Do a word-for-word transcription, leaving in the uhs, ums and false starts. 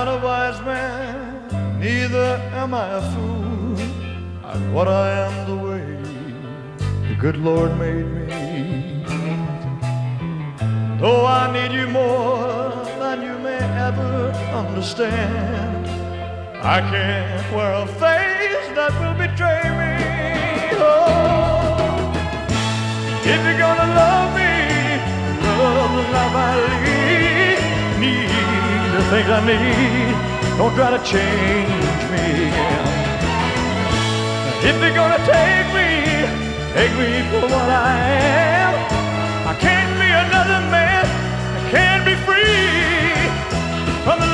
not a wise man, neither am I a fool. I'm what I am the way the good Lord made me. Though I need you more than you may ever understand, I can't wear a face that will betray me. Oh, if you're gonna love me, love the life I lead, need the things I need, don't try to change me. If you're gonna take me, take me for what I am. I can't be another man, I can't be free from the